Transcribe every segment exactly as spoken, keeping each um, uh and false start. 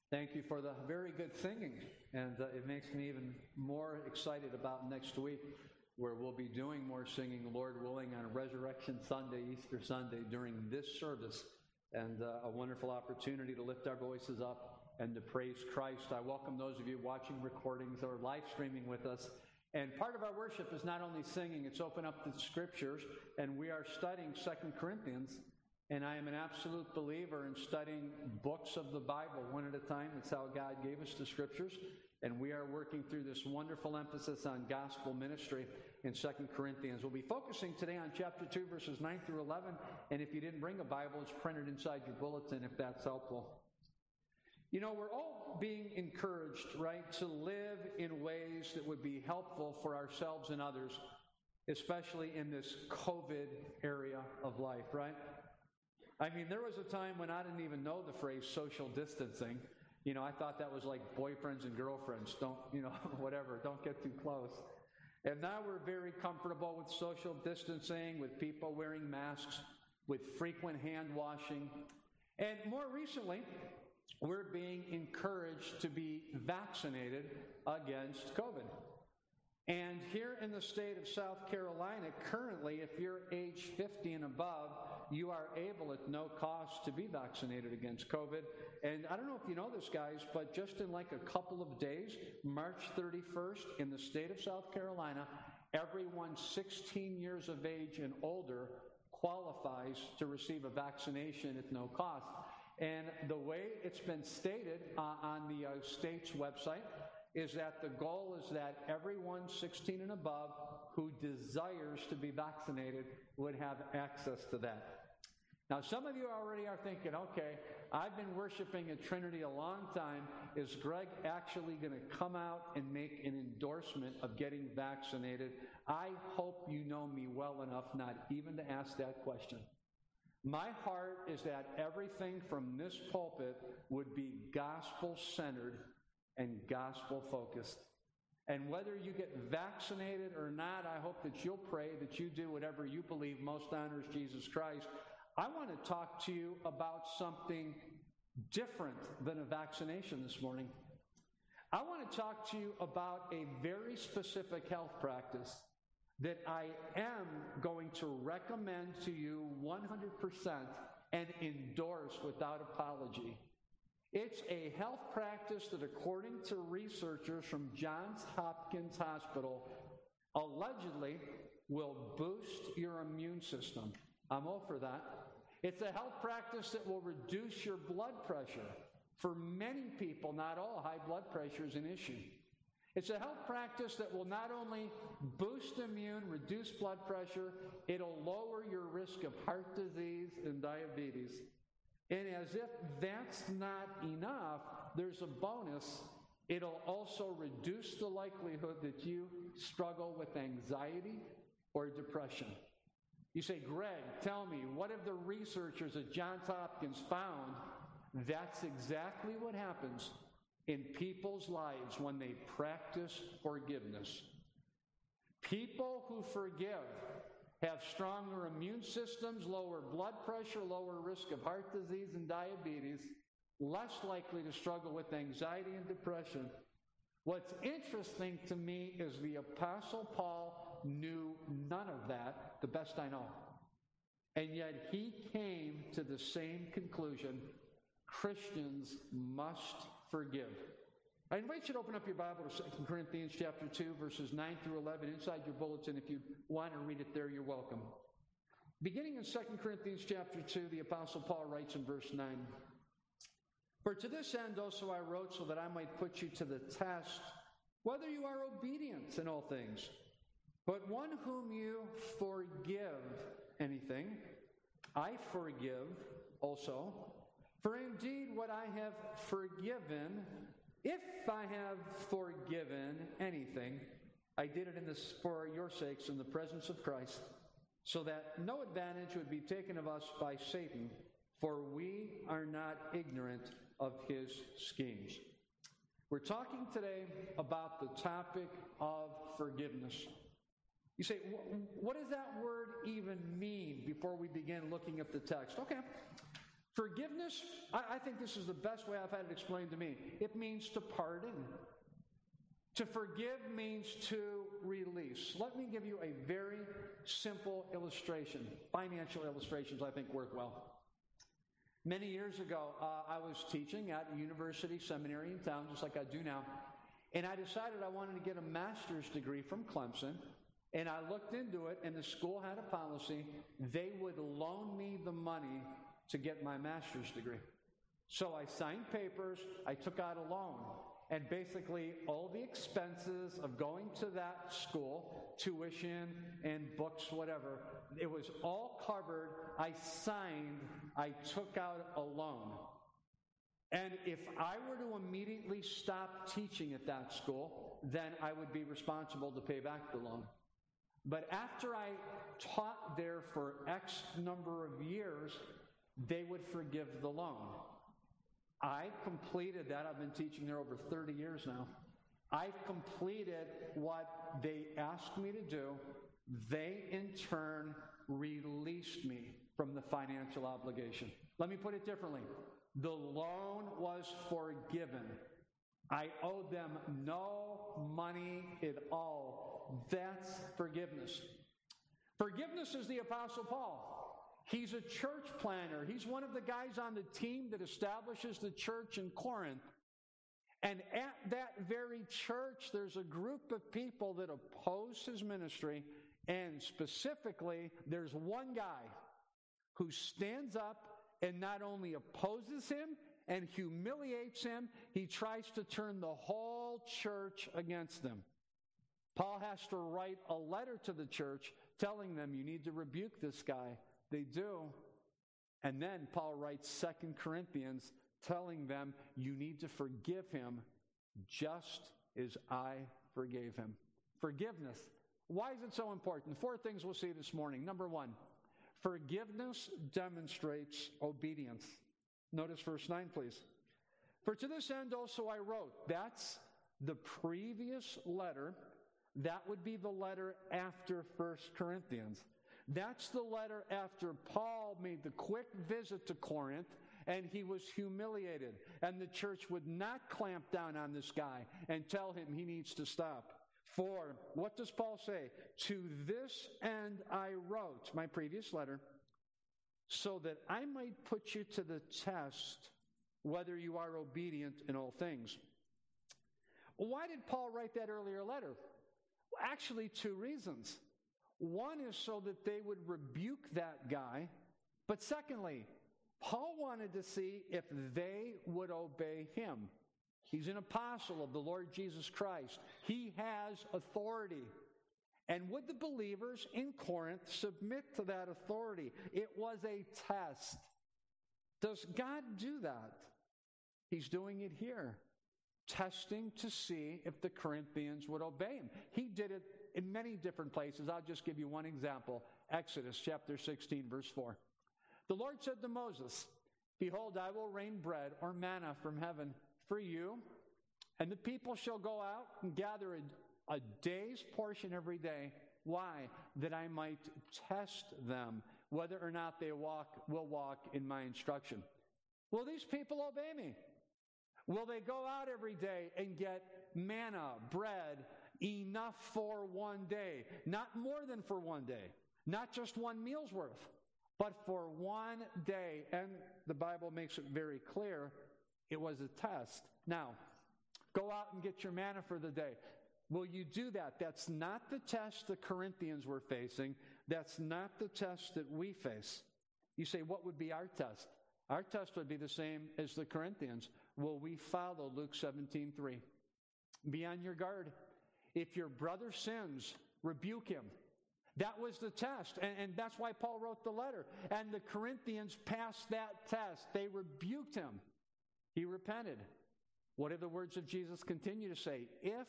Thank you for the very good singing, and uh, it makes me even more excited about next week, where we'll be doing more singing, Lord willing, on Resurrection Sunday, Easter Sunday, during this service, and uh, a wonderful opportunity to lift our voices up and to praise Christ. I welcome those of you watching recordings or live streaming with us. And part of our worship is not only singing, it's open up the Scriptures, and we are studying Second Corinthians. And I am an absolute believer in studying books of the Bible one at a time. That's how God gave us the Scriptures. And we are working through this wonderful emphasis on gospel ministry in Second Corinthians. We'll be focusing today on chapter two, verses nine through eleven. And if you didn't bring a Bible, it's printed inside your bulletin if that's helpful. You know, we're all being encouraged, right, to live in ways that would be helpful for ourselves and others, especially in this COVID area of life, right? I mean, there was a time when I didn't even know the phrase social distancing. You know, I thought that was like boyfriends and girlfriends. Don't, you know, whatever, don't get too close. And now we're very comfortable with social distancing, with people wearing masks, with frequent hand washing. And more recently, we're being encouraged to be vaccinated against COVID. And here in the state of South Carolina, currently, if you're age fifty and above, you are able at no cost to be vaccinated against COVID. And I don't know if you know this, guys, but just in like a couple of days, March thirty-first, in the state of South Carolina, everyone sixteen years of age and older qualifies to receive a vaccination at no cost. And the way it's been stated uh, on the uh, state's website is that the goal is that everyone sixteen and above who desires to be vaccinated would have access to that. Now, some of you already are thinking, okay, I've been worshiping at Trinity a long time. Is Greg actually going to come out and make an endorsement of getting vaccinated? I hope you know me well enough not even to ask that question. My heart is that everything from this pulpit would be gospel-centered and gospel-focused. And whether you get vaccinated or not, I hope that you'll pray that you do whatever you believe most honors Jesus Christ. I want to talk to you about something different than a vaccination this morning. I want to talk to you about a very specific health practice that I am going to recommend to you one hundred percent and endorse without apology. It's a health practice that, according to researchers from Johns Hopkins Hospital, allegedly will boost your immune system. I'm all for that. It's a health practice that will reduce your blood pressure. For many people, not all, high blood pressure is an issue. It's a health practice that will not only boost immune, reduce blood pressure, it'll lower your risk of heart disease and diabetes. And as if that's not enough, there's a bonus. It'll also reduce the likelihood that you struggle with anxiety or depression. You say, Greg, tell me, what have the researchers at Johns Hopkins found? That's exactly what happens in people's lives when they practice forgiveness. People who forgive have stronger immune systems, lower blood pressure, lower risk of heart disease and diabetes, less likely to struggle with anxiety and depression. What's interesting to me is the Apostle Paul knew none of that, the best I know. And yet he came to the same conclusion: Christians must forgive. I invite you to open up your Bible to Second Corinthians chapter two, verses nine through eleven, inside your bulletin. If you want to read it there, you're welcome. Beginning in Second Corinthians chapter two, the Apostle Paul writes in verse nine, "For to this end also I wrote, so that I might put you to the test, whether you are obedient in all things. But one whom you forgive anything, I forgive also. For indeed what I have forgiven, if I have forgiven anything, I did it in this for your sakes in the presence of Christ, so that no advantage would be taken of us by Satan, for we are not ignorant of his schemes." We're talking today about the topic of forgiveness. You say, what does that word even mean before we begin looking at the text? Okay. Forgiveness, I, I think this is the best way I've had it explained to me. It means to pardon. To forgive means to release. Let me give you a very simple illustration. Financial illustrations, I think, work well. Many years ago, uh, I was teaching at a university seminary in town, just like I do now, and I decided I wanted to get a master's degree from Clemson, and I looked into it, and the school had a policy. They would loan me the money to get my master's degree. So I signed papers, I took out a loan. And basically, all the expenses of going to that school, tuition and books, whatever, it was all covered. I signed, I took out a loan. And if I were to immediately stop teaching at that school, then I would be responsible to pay back the loan. But after I taught there for X number of years, they would forgive the loan. I completed that. I've been teaching there over thirty years now. I completed what they asked me to do. They, in turn, released me from the financial obligation. Let me put it differently. The loan was forgiven. I owed them no money at all. That's forgiveness. Forgiveness is the Apostle Paul. He's a church planner. He's one of the guys on the team that establishes the church in Corinth. And at that very church, there's a group of people that oppose his ministry. And specifically, there's one guy who stands up and not only opposes him and humiliates him, he tries to turn the whole church against them. Paul has to write a letter to the church telling them, you need to rebuke this guy. They do. And then Paul writes Second Corinthians telling them, you need to forgive him just as I forgave him. Forgiveness. Why is it so important? Four things we'll see this morning. Number one, forgiveness demonstrates obedience. Notice verse nine, please. For to this end also I wrote. That's the previous letter. That would be the letter after First Corinthians. That's the letter after Paul made the quick visit to Corinth and he was humiliated. And the church would not clamp down on this guy and tell him he needs to stop. For, what does Paul say? To this end I wrote, my previous letter, so that I might put you to the test whether you are obedient in all things. Why did Paul write that earlier letter? Actually, two reasons. One is so that they would rebuke that guy. But secondly, Paul wanted to see if they would obey him. He's an apostle of the Lord Jesus Christ. He has authority. And would the believers in Corinth submit to that authority? It was a test. Does God do that? He's doing it here. Testing to see if the Corinthians would obey him. He did it in many different places. I'll just give you one example. Exodus chapter sixteen, verse four. The Lord said to Moses, behold, I will rain bread or manna from heaven for you, and the people shall go out and gather a, a day's portion every day. Why? That I might test them, whether or not they walk will walk in my instruction. Will these people obey me? Will they go out every day and get manna, bread, enough for one day? Not more than for one day. Not just one meal's worth, but for one day. And the Bible makes it very clear it was a test. Now, go out and get your manna for the day. Will you do that? That's not the test the Corinthians were facing. That's not the test that we face. You say, what would be our test? Our test would be the same as the Corinthians. Will we follow Luke seventeen three? Be on your guard. If your brother sins, rebuke him. That was the test. And, and that's why Paul wrote the letter. And the Corinthians passed that test. They rebuked him. He repented. What do the words of Jesus continue to say? If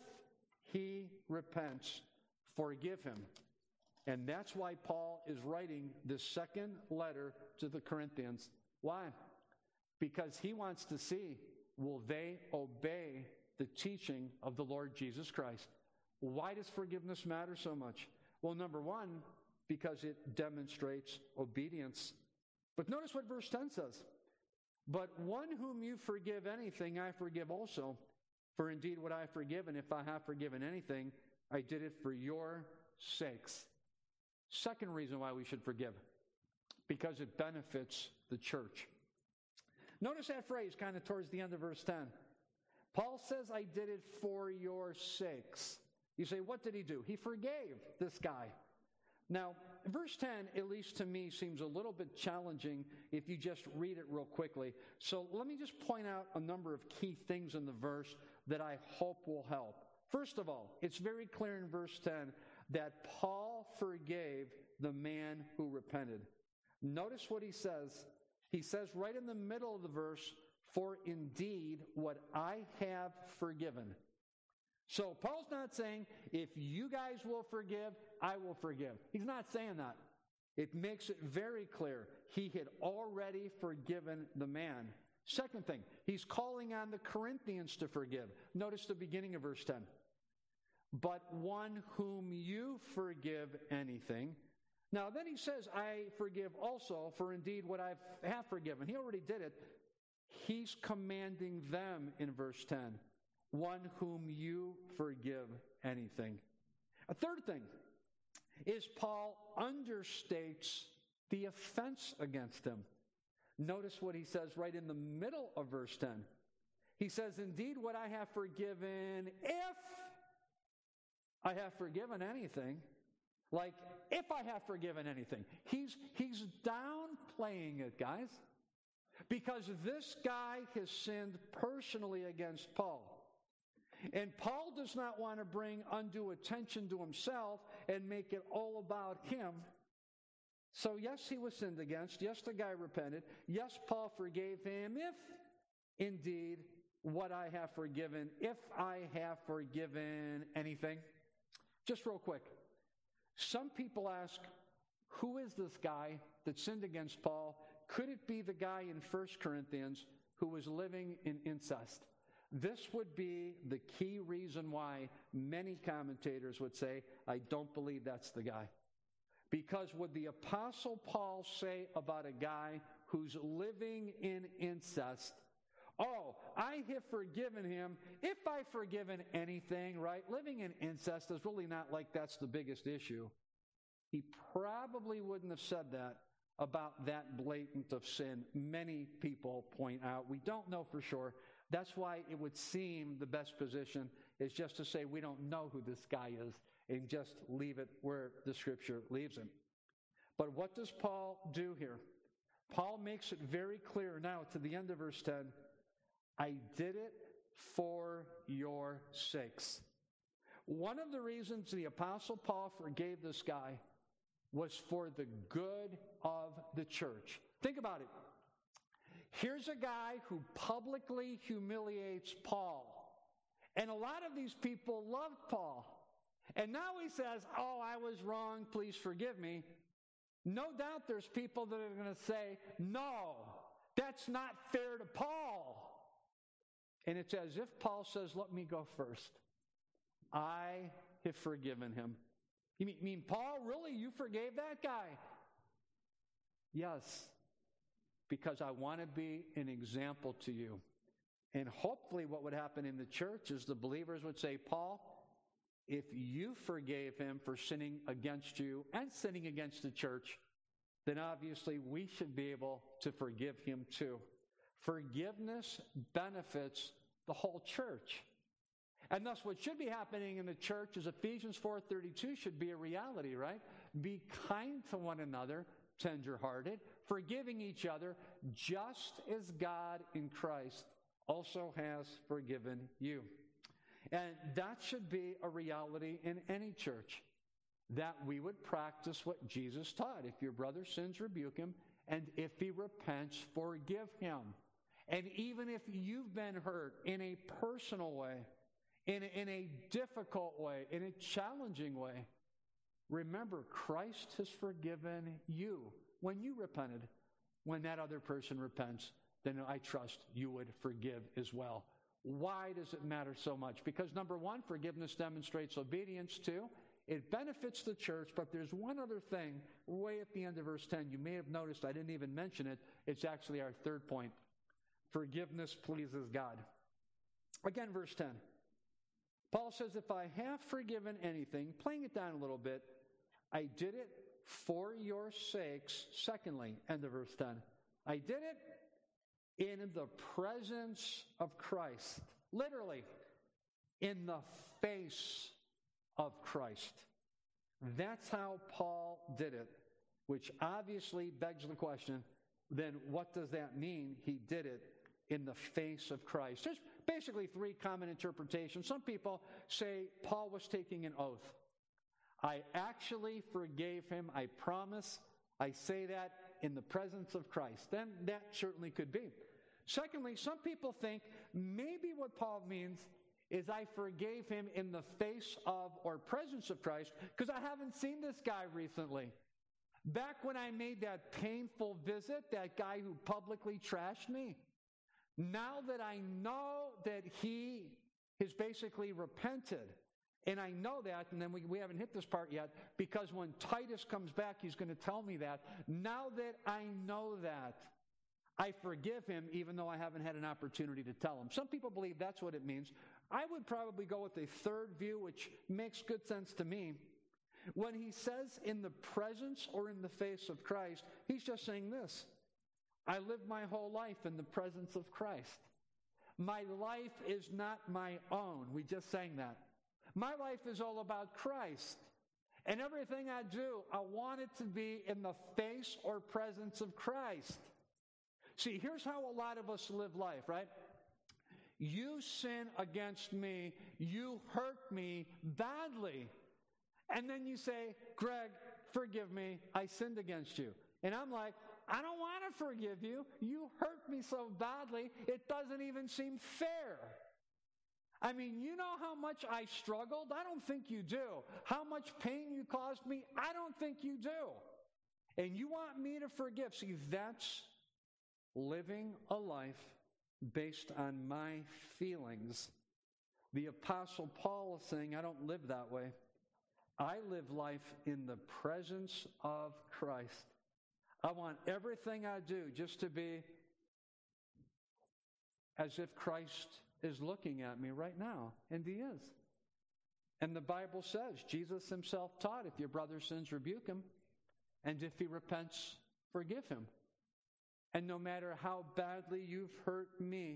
he repents, forgive him. And that's why Paul is writing the second letter to the Corinthians. Why? Because he wants to see, will they obey the teaching of the Lord Jesus Christ? Why does forgiveness matter so much? Well, number one, because it demonstrates obedience. But notice what verse ten says. But one whom you forgive anything, I forgive also. For indeed what I have forgiven, if I have forgiven anything, I did it for your sakes. Second reason why we should forgive, because it benefits the church. Notice that phrase kind of towards the end of verse ten. Paul says, I did it for your sakes. You say, what did he do? He forgave this guy. Now, verse ten, at least to me, seems a little bit challenging if you just read it real quickly. So let me just point out a number of key things in the verse that I hope will help. First of all, it's very clear in verse ten that Paul forgave the man who repented. Notice what he says. He says right in the middle of the verse, for indeed what I have forgiven. So Paul's not saying, if you guys will forgive, I will forgive. He's not saying that. It makes it very clear he had already forgiven the man. Second thing, he's calling on the Corinthians to forgive. Notice the beginning of verse ten. But one whom you forgive anything. Now then he says, I forgive also, for indeed what I have forgiven. He already did it. He's commanding them in verse ten. One whom you forgive anything. A third thing is Paul understates the offense against him. Notice what he says right in the middle of verse ten. He says, indeed what I have forgiven, if I have forgiven anything, like if I have forgiven anything. He's, he's downplaying it, guys, because this guy has sinned personally against Paul. And Paul does not want to bring undue attention to himself and make it all about him. So yes, he was sinned against. Yes, the guy repented. Yes, Paul forgave him if indeed what I have forgiven, if I have forgiven anything. Just real quick. Some people ask, who is this guy that sinned against Paul? Could it be the guy in First Corinthians who was living in incest? This would be the key reason why many commentators would say, I don't believe that's the guy. Because would the Apostle Paul say about a guy who's living in incest, oh, I have forgiven him if I've forgiven anything, right? Living in incest is really not like that's the biggest issue. He probably wouldn't have said that about that blatant of sin. Many people point out. We don't know for sure. That's why it would seem the best position is just to say we don't know who this guy is and just leave it where the Scripture leaves him. But what does Paul do here? Paul makes it very clear now to the end of verse ten, I did it for your sakes. One of the reasons the Apostle Paul forgave this guy was for the good of the church. Think about it. Here's a guy who publicly humiliates Paul. And a lot of these people loved Paul. And now he says, oh, I was wrong, please forgive me. No doubt there's people that are going to say, no, that's not fair to Paul. And it's as if Paul says, let me go first. I have forgiven him. You mean, mean Paul, really? You forgave that guy? Yes, because I want to be an example to you. And hopefully what would happen in the church is the believers would say, Paul, if you forgave him for sinning against you and sinning against the church, then obviously we should be able to forgive him too. Forgiveness benefits the whole church. And thus what should be happening in the church is Ephesians four thirty-two should be a reality, right? Be kind to one another, tenderhearted, forgiving each other, just as God in Christ also has forgiven you. And that should be a reality in any church, that we would practice what Jesus taught. If your brother sins, rebuke him, and if he repents, forgive him. And even if you've been hurt in a personal way, in a, in a difficult way, in a challenging way, remember, Christ has forgiven you when you repented. When that other person repents, then I trust you would forgive as well. Why does it matter so much? Because number one, forgiveness demonstrates obedience. Two, it benefits the church. But there's one other thing way at the end of verse ten. You may have noticed I didn't even mention it. It's actually our third point. forgiveness pleases God. Again, verse ten. Paul says, if I have forgiven anything, playing it down a little bit, I did it for your sakes. Secondly, end of verse ten. I did it in the presence of Christ. Literally, in the face of Christ. That's how Paul did it, which obviously begs the question, then what does that mean? He did it in the face of Christ. There's basically three common interpretations. Some people say Paul was taking an oath. I actually forgave him. I promise. I say that in the presence of Christ. Then that certainly could be. Secondly, some people think maybe what Paul means is I forgave him in the face of or presence of Christ because I haven't seen this guy recently. Back when I made that painful visit, that guy who publicly trashed me, now that I know that he has basically repented, and I know that, and then we, we haven't hit this part yet, because when Titus comes back, he's going to tell me that. Now that I know that, I forgive him even though I haven't had an opportunity to tell him. Some people believe that's what it means. I would probably go with a third view, which makes good sense to me. When he says in the presence or in the face of Christ, he's just saying this. I live my whole life in the presence of Christ. My life is not my own. We just sang that. My life is all about Christ. And everything I do, I want it to be in the face or presence of Christ. See, here's how a lot of us live life, right? You sin against me, you hurt me badly. And then you say, Greg, forgive me, I sinned against you. And I'm like, I don't want to forgive you. You hurt me so badly, it doesn't even seem fair. I mean, you know how much I struggled? I don't think you do. How much pain you caused me? I don't think you do. And you want me to forgive. See, that's living a life based on my feelings. The Apostle Paul is saying, I don't live that way. I live life in the presence of Christ. I want everything I do just to be as if Christ is looking at me right now, and he is. And the Bible says, Jesus himself taught, if your brother sins, rebuke him, and if he repents, forgive him. And no matter how badly you've hurt me,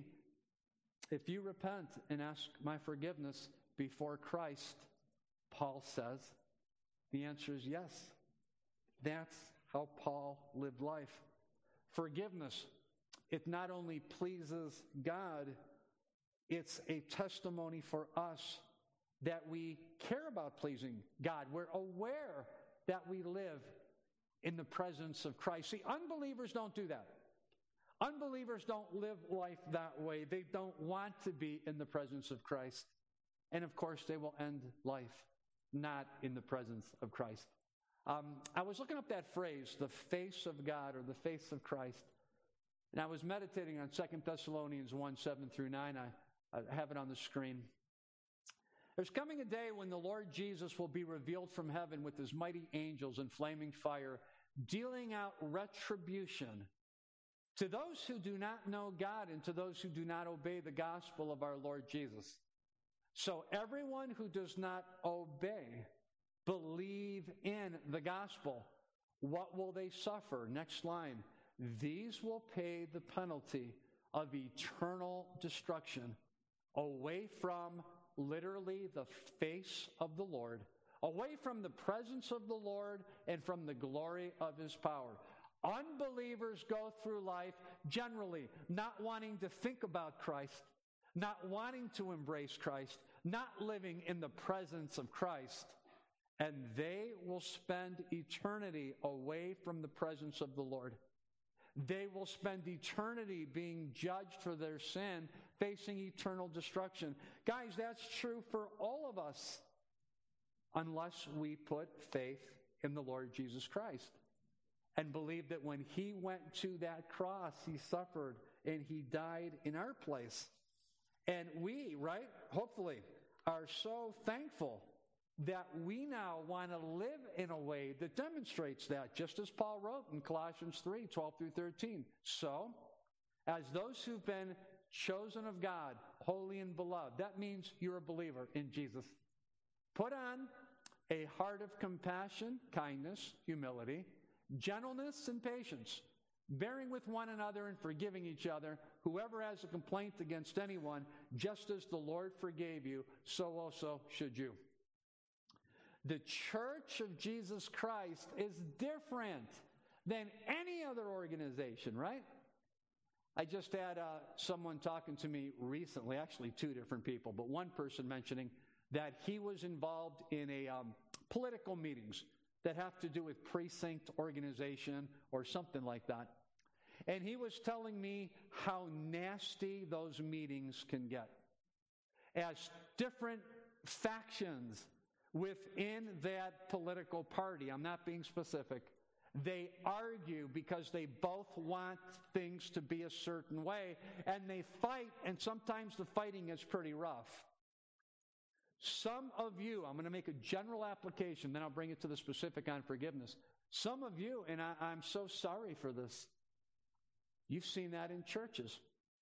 if you repent and ask my forgiveness before Christ, Paul says, the answer is yes. That's how Paul lived life. Forgiveness, it not only pleases God, it's a testimony for us that we care about pleasing God. We're aware that we live in the presence of Christ. See, unbelievers don't do that. Unbelievers don't live life that way. They don't want to be in the presence of Christ. And of course, they will end life not in the presence of Christ. Um, I was looking up that phrase, the face of God or the face of Christ. And I was meditating on Second Thessalonians one, seven through nine. I, I have it on the screen. There's coming a day when the Lord Jesus will be revealed from heaven with his mighty angels in flaming fire, dealing out retribution to those who do not know God and to those who do not obey the gospel of our Lord Jesus. So everyone who does not obey, believe in the gospel, what will they suffer? Next line. These will pay the penalty of eternal destruction, away from literally the face of the Lord, away from the presence of the Lord and from the glory of his power. Unbelievers go through life generally not wanting to think about Christ, not wanting to embrace Christ, not living in the presence of Christ, and they will spend eternity away from the presence of the Lord. They will spend eternity being judged for their sin, facing eternal destruction. Guys, that's true for all of us, unless we put faith in the Lord Jesus Christ and believe that when he went to that cross, he suffered and he died in our place. And we, right, hopefully, are so thankful that we now want to live in a way that demonstrates that, just as Paul wrote in Colossians three, twelve through thirteen. So, as those who've been chosen of God, holy and beloved. That means you're a believer in Jesus. Put on a heart of compassion, kindness, humility, gentleness, and patience, bearing with one another and forgiving each other. Whoever has a complaint against anyone, just as the Lord forgave you, so also should you. The church of Jesus Christ is different than any other organization, right? I just had uh, someone talking to me recently, actually two different people, but one person mentioning that he was involved in a um, political meetings that have to do with precinct organization or something like that. And he was telling me how nasty those meetings can get, as different factions within that political party, I'm not being specific, they argue because they both want things to be a certain way, and they fight, and sometimes the fighting is pretty rough. Some of you, I'm going to make a general application, then I'll bring it to the specific on forgiveness. Some of you, and I, I'm so sorry for this, you've seen that in churches.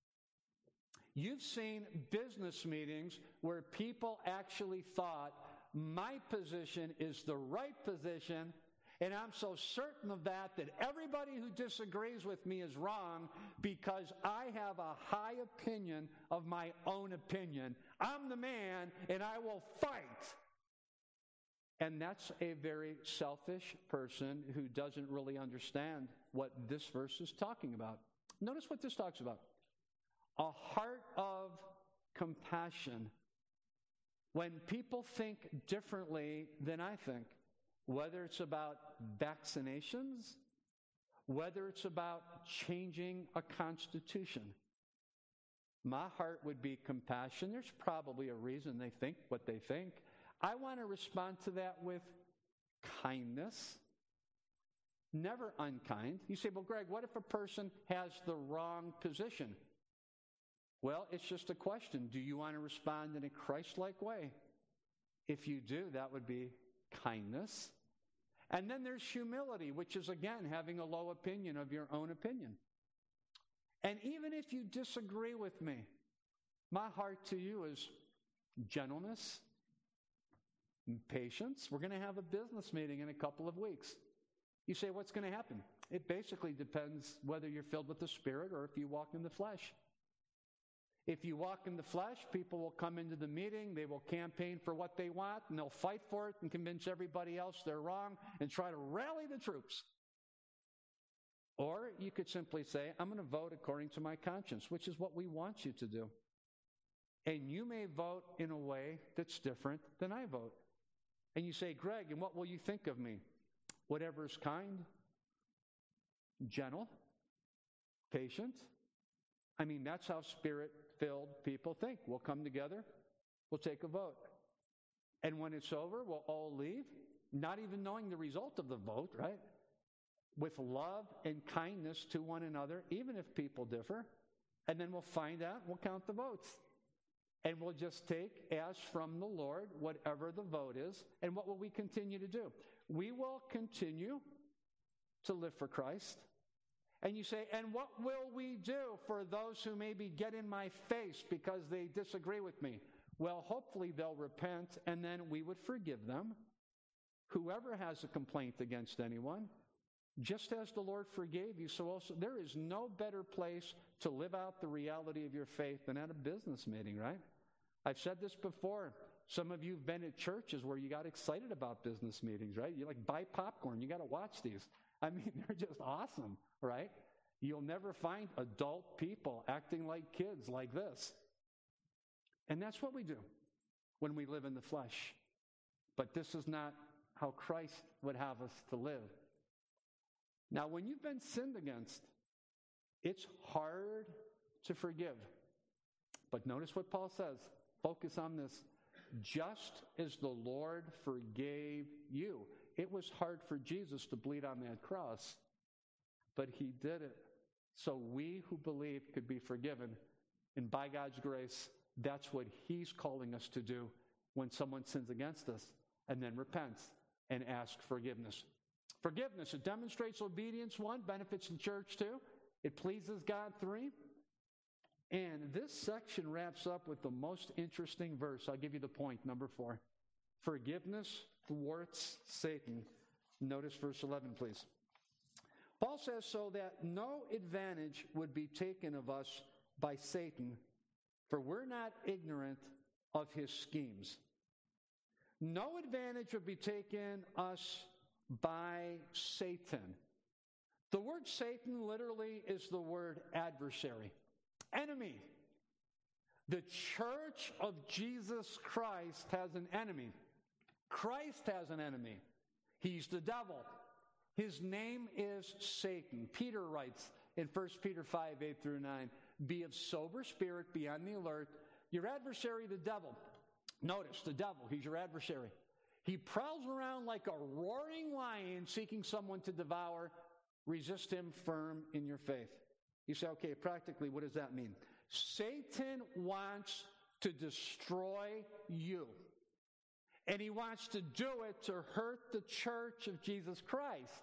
You've seen business meetings where people actually thought, my position is the right position, and I'm so certain of that that everybody who disagrees with me is wrong because I have a high opinion of my own opinion. I'm the man, and I will fight. And that's a very selfish person who doesn't really understand what this verse is talking about. Notice what this talks about. A heart of compassion. When people think differently than I think, whether it's about vaccinations, whether it's about changing a constitution, my heart would be compassion. There's probably a reason they think what they think. I want to respond to that with kindness, never unkind. You say, well, Greg, what if a person has the wrong position? Well, it's just a question. Do you want to respond in a Christ-like way? If you do, that would be kindness. And then there's humility, which is, again, having a low opinion of your own opinion. And even if you disagree with me, my heart to you is gentleness and patience. We're going to have a business meeting in a couple of weeks. You say, what's going to happen? It basically depends whether you're filled with the Spirit or if you walk in the flesh. If you walk in the flesh, people will come into the meeting, they will campaign for what they want, and they'll fight for it and convince everybody else they're wrong and try to rally the troops. Or you could simply say, I'm going to vote according to my conscience, which is what we want you to do. And you may vote in a way that's different than I vote. And you say, Greg, and what will you think of me? Whatever is kind, gentle, patient. I mean, that's how Spirit-filled people think. We'll come together, we'll take a vote. And when it's over, we'll all leave, not even knowing the result of the vote, right? With love and kindness to one another, even if people differ. And then we'll find out, we'll count the votes. And we'll just take as from the Lord whatever the vote is. And what will we continue to do? We will continue to live for Christ. And you say, and what will we do for those who maybe get in my face because they disagree with me? Well, hopefully they'll repent, and then we would forgive them. Whoever has a complaint against anyone, just as the Lord forgave you, so also there is no better place to live out the reality of your faith than at a business meeting, right? I've said this before. Some of you have been at churches where you got excited about business meetings, right? You like buy popcorn. You got to watch these. I mean, they're just awesome, right? You'll never find adult people acting like kids like this. And that's what we do when we live in the flesh. But this is not how Christ would have us to live. Now, when you've been sinned against, it's hard to forgive. But notice what Paul says. Focus on this. Just as the Lord forgave you. It was hard for Jesus to bleed on that cross, but he did it so we who believe could be forgiven. And by God's grace, that's what he's calling us to do when someone sins against us, and then repents and ask forgiveness. Forgiveness, it demonstrates obedience, one, benefits the church, two, it pleases God, three, And this section wraps up with the most interesting verse. I'll give you the point, number four. Forgiveness thwarts Satan. Notice verse eleven, please. Paul says, so that no advantage would be taken of us by Satan, for we're not ignorant of his schemes. No advantage would be taken us by Satan. The word Satan literally is the word adversary, enemy. The church of Jesus Christ has an enemy. Christ has an enemy. He's the devil. His name is Satan. Peter writes in First Peter five, eight through nine, be of sober spirit, be on the alert. Your adversary, the devil. Notice, the devil, he's your adversary. He prowls around like a roaring lion seeking someone to devour. Resist him firm in your faith. You say, okay, practically, what does that mean? Satan wants to destroy you. And he wants to do it to hurt the church of Jesus Christ.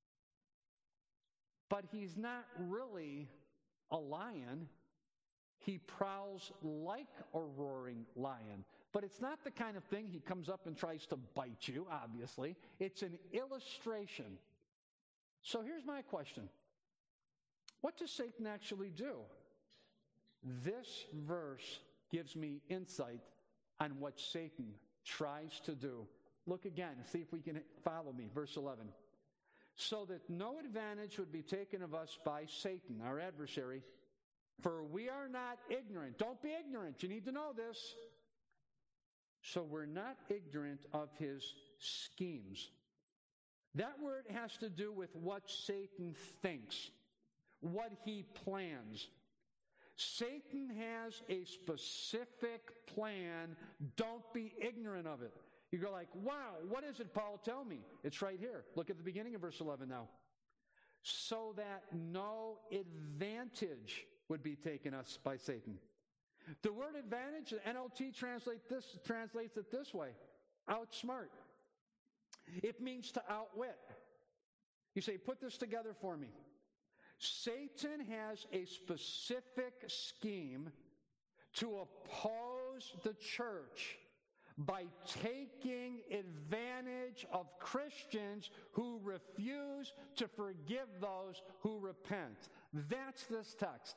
But he's not really a lion. He prowls like a roaring lion. But it's not the kind of thing he comes up and tries to bite you, obviously. It's an illustration. So here's my question. What does Satan actually do? This verse gives me insight on what Satan tries to do. Look again, see if we can follow me. Verse eleven. So that no advantage would be taken of us by Satan, our adversary, for we are not ignorant. Don't be ignorant. You need to know this. So we're not ignorant of his schemes. That word has to do with what Satan thinks, what he plans. Satan has a specific plan. Don't be ignorant of it. You go like, wow, what is it, Paul? Tell me. It's right here. Look at the beginning of verse eleven now. So that no advantage would be taken us by Satan. The word advantage, the N L T translate this, translates it this way. Outsmart. It means to outwit. You say, put this together for me. Satan has a specific scheme to oppose the church by taking advantage of Christians who refuse to forgive those who repent. That's this text.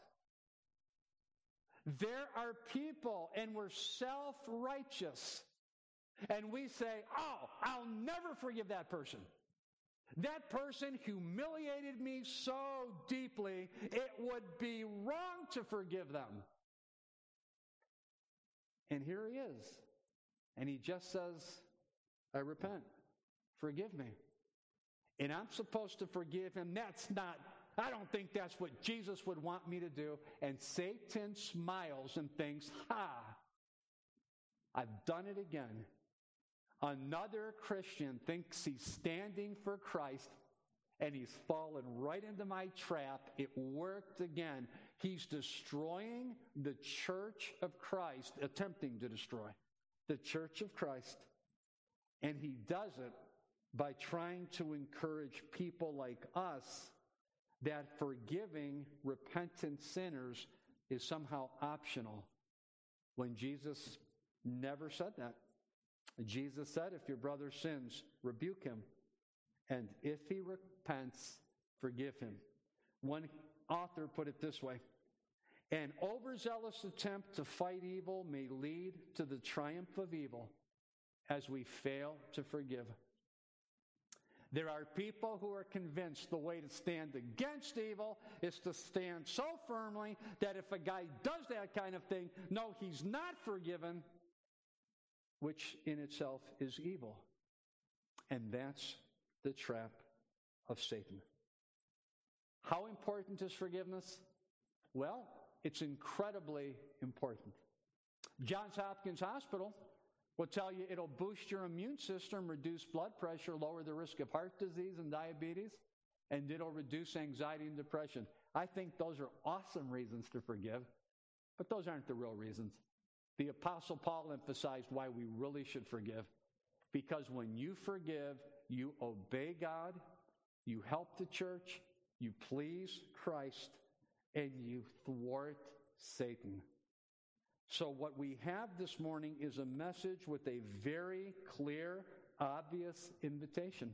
There are people, and we're self-righteous, and we say, oh, I'll never forgive that person. That person humiliated me so deeply, it would be wrong to forgive them. And here he is. And he just says, I repent. Forgive me. And I'm supposed to forgive him. That's not, I don't think that's what Jesus would want me to do. And Satan smiles and thinks, ha, I've done it again. Another Christian thinks he's standing for Christ, and he's fallen right into my trap. It worked again. He's destroying the church of Christ, attempting to destroy the church of Christ. And he does it by trying to encourage people like us that forgiving repentant sinners is somehow optional, when Jesus never said that. Jesus said, if your brother sins, rebuke him. And if he repents, forgive him. One author put it this way: an overzealous attempt to fight evil may lead to the triumph of evil as we fail to forgive. There are people who are convinced the way to stand against evil is to stand so firmly that if a guy does that kind of thing, no, he's not forgiven, which in itself is evil. And that's the trap of Satan. How important is forgiveness? Well, it's incredibly important. Johns Hopkins Hospital will tell you it'll boost your immune system, reduce blood pressure, lower the risk of heart disease and diabetes, and it'll reduce anxiety and depression. I think those are awesome reasons to forgive, but those aren't the real reasons. The Apostle Paul emphasized why we really should forgive. Because when you forgive, you obey God, you help the church, you please Christ, and you thwart Satan. So what we have this morning is a message with a very clear, obvious invitation.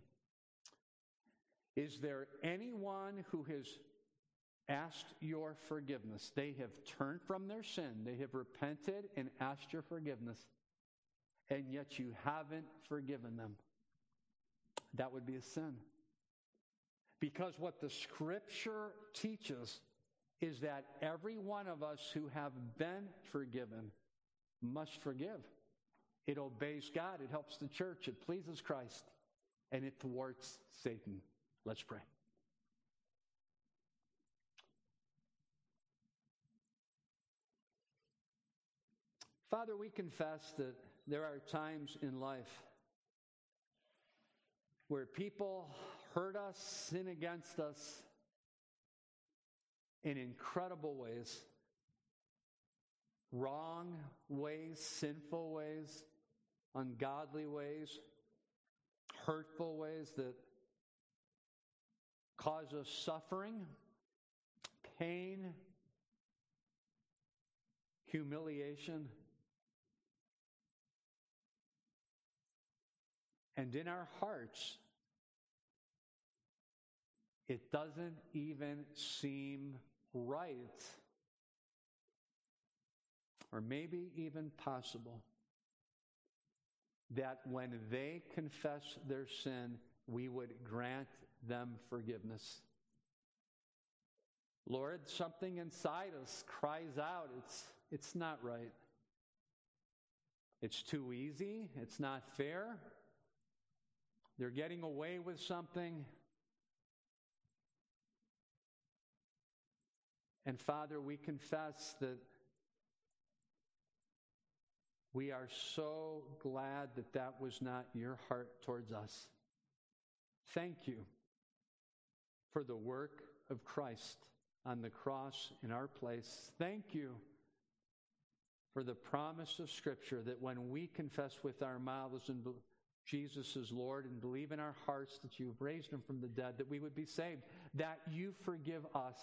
Is there anyone who has asked your forgiveness? They have turned from their sin. They have repented and asked your forgiveness, and yet you haven't forgiven them. That would be a sin. Because what the Scripture teaches is that every one of us who have been forgiven must forgive. It obeys God, it helps the church, it pleases Christ, and it thwarts Satan. Let's pray. Father, we confess that there are times in life where people hurt us, sin against us in incredible ways, wrong ways, sinful ways, ungodly ways, hurtful ways that cause us suffering, pain, humiliation. And in our hearts, it doesn't even seem right, or maybe even possible, that when they confess their sin, we would grant them forgiveness. Lord, something inside us cries out, it's, it's not right. It's too easy. It's not fair. They're getting away with something. And Father, we confess that we are so glad that that was not your heart towards us. Thank you for the work of Christ on the cross in our place. Thank you for the promise of Scripture that when we confess with our mouths and Jesus is Lord and believe in our hearts that you've raised him from the dead, that we would be saved, that you forgive us.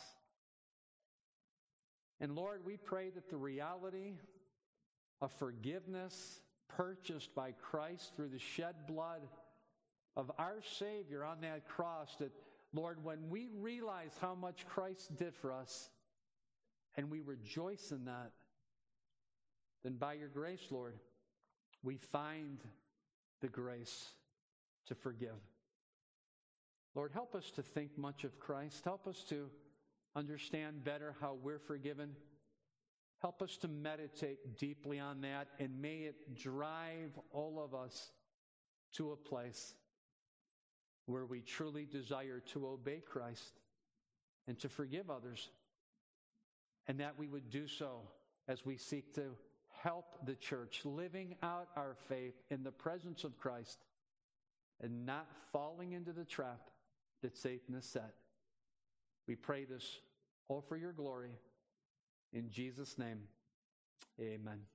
And Lord, we pray that the reality of forgiveness purchased by Christ through the shed blood of our Savior on that cross, that, Lord, when we realize how much Christ did for us and we rejoice in that, then by your grace, Lord, we find the grace to forgive. Lord, help us to think much of Christ. Help us to understand better how we're forgiven. Help us to meditate deeply on that, and may it drive all of us to a place where we truly desire to obey Christ and to forgive others, and that we would do so as we seek to help the church, living out our faith in the presence of Christ and not falling into the trap that Satan has set. We pray this all for your glory. In Jesus' name, amen.